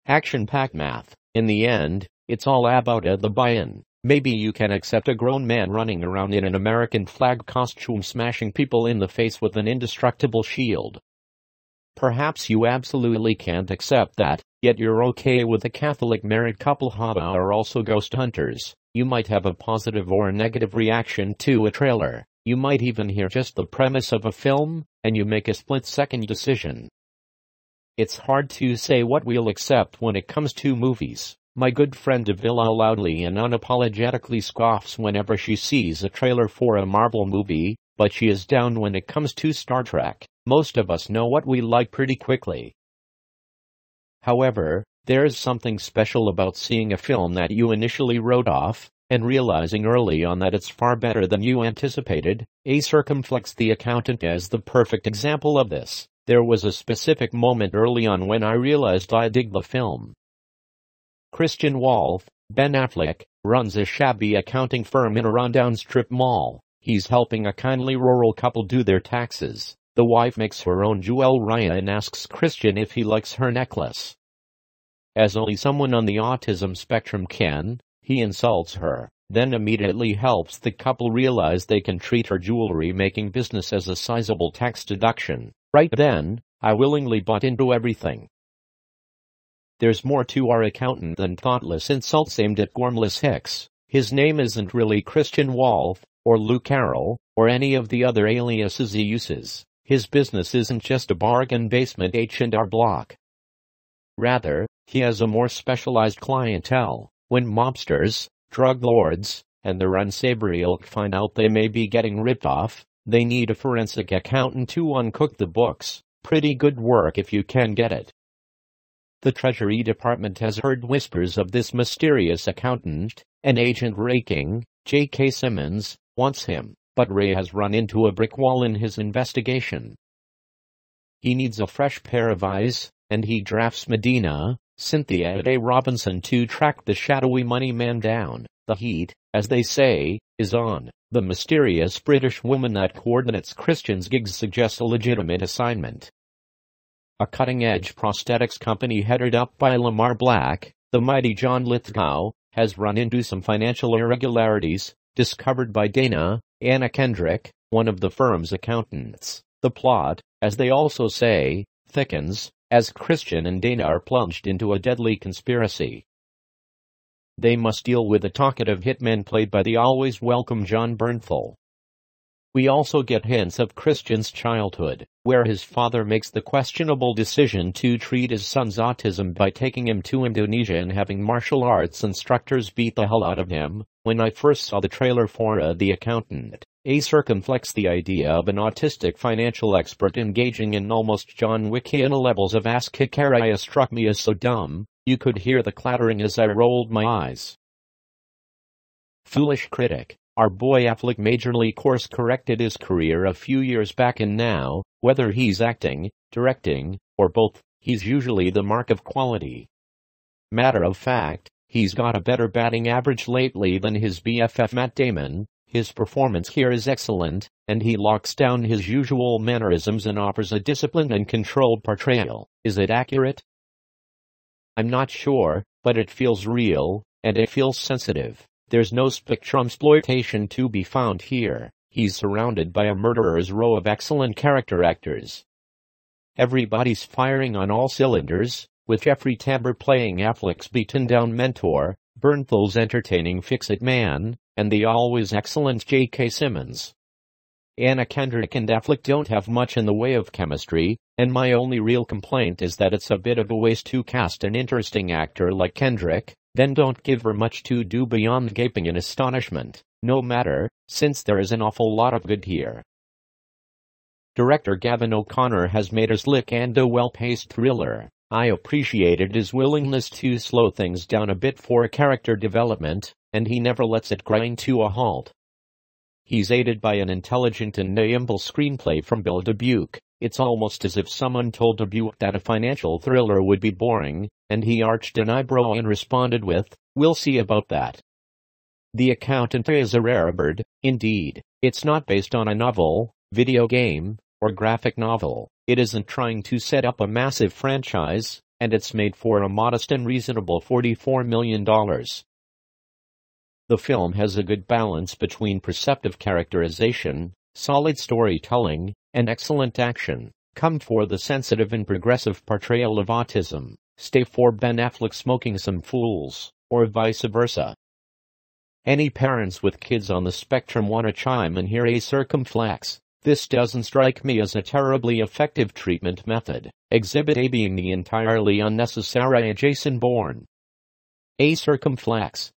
Action-packed math. In the end, it's all about the buy-in. Maybe you can accept a grown man running around in an American flag costume smashing people in the face with an indestructible shield. Perhaps you absolutely can't accept that, yet you're okay with a Catholic married couple who are also ghost hunters. You might have a positive or a negative reaction to a trailer. You might even hear just the premise of a film, and you make a split-second decision. It's hard to say what we'll accept when it comes to movies. My good friend Davila loudly and unapologetically scoffs whenever she sees a trailer for a Marvel movie, but she is down when it comes to Star Trek. Most of us know what we like pretty quickly. However, there's something special about seeing a film that you initially wrote off, and realizing early on that it's far better than you anticipated. A Circumflex the Accountant is the perfect example of this. There was a specific moment early on when I realized I dig the film. Christian Wolff, Ben Affleck, runs a shabby accounting firm in a rundown strip mall. He's helping a kindly rural couple do their taxes. The wife makes her own jewelry and asks Christian if he likes her necklace. As only someone on the autism spectrum can, he insults her, then immediately helps the couple realize they can treat her jewelry-making business as a sizable tax deduction. Right then, I willingly bought into everything. There's more to our accountant than thoughtless insults aimed at Gormless Hicks. His name isn't really Christian Wolff, or Lou Carroll, or any of the other aliases he uses. His business isn't just a bargain basement H&R Block. Rather, he has a more specialized clientele. When mobsters, drug lords, and their unsavory ilk find out they may be getting ripped off, they need a forensic accountant to uncook the books. Pretty good work if you can get it. The Treasury Department has heard whispers of this mysterious accountant, and Agent Ray King, J.K. Simmons, wants him, but Ray has run into a brick wall in his investigation. He needs a fresh pair of eyes, and he drafts Medina, Cynthia A. Robinson to track the shadowy money man down. The heat, as they say, is on. The mysterious British woman that coordinates Christian's gigs suggests a legitimate assignment. A cutting-edge prosthetics company headed up by Lamar Black, the mighty John Lithgow, has run into some financial irregularities, discovered by Anna Kendrick, one of the firm's accountants. The plot, as they also say, thickens, as Christian and Dana are plunged into a deadly conspiracy. They must deal with a talkative hitman played by the always welcome John Bernthal. We also get hints of Christian's childhood, where his father makes the questionable decision to treat his son's autism by taking him to Indonesia and having martial arts instructors beat the hell out of him. When I first saw the trailer for The Accountant, A Circumflex, the idea of an autistic financial expert engaging in almost John Wickian levels of ass-kickeria struck me as so dumb, you could hear the clattering as I rolled my eyes. Foolish critic. Our boy Affleck majorly course-corrected his career a few years back, and now, whether he's acting, directing, or both, he's usually the mark of quality. Matter of fact, he's got a better batting average lately than his BFF Matt Damon. His performance here is excellent, and he locks down his usual mannerisms and offers a disciplined and controlled portrayal. Is it accurate? I'm not sure, but it feels real, and it feels sensitive. There's no spectrumsploitation to be found here. He's surrounded by a murderer's row of excellent character actors. Everybody's firing on all cylinders, with Jeffrey Tambor playing Affleck's beaten-down mentor, Bernthal's entertaining fix-it man, and the always excellent J.K. Simmons. Anna Kendrick and Affleck don't have much in the way of chemistry, and my only real complaint is that it's a bit of a waste to cast an interesting actor like Kendrick, then don't give her much to do beyond gaping in astonishment. No matter, since there is an awful lot of good here. Director Gavin O'Connor has made a slick and a well-paced thriller. I appreciated his willingness to slow things down a bit for character development, and he never lets it grind to a halt. He's aided by an intelligent and nimble screenplay from Bill Dubuque. It's almost as if someone told Dubuque that a financial thriller would be boring, and he arched an eyebrow and responded with, "We'll see about that." The Accountant is a rare bird, indeed. It's not based on a novel, video game, or graphic novel. It isn't trying to set up a massive franchise, and it's made for a modest and reasonable $44 million. The film has a good balance between perceptive characterization, solid storytelling, and excellent action. Come for the sensitive and progressive portrayal of autism, stay for Ben Affleck smoking some fools, or vice versa. Any parents with kids on the spectrum want to chime in here? A circumflex. This doesn't strike me as a terribly effective treatment method, Exhibit A being the entirely unnecessary Jason Bourne. A circumflex.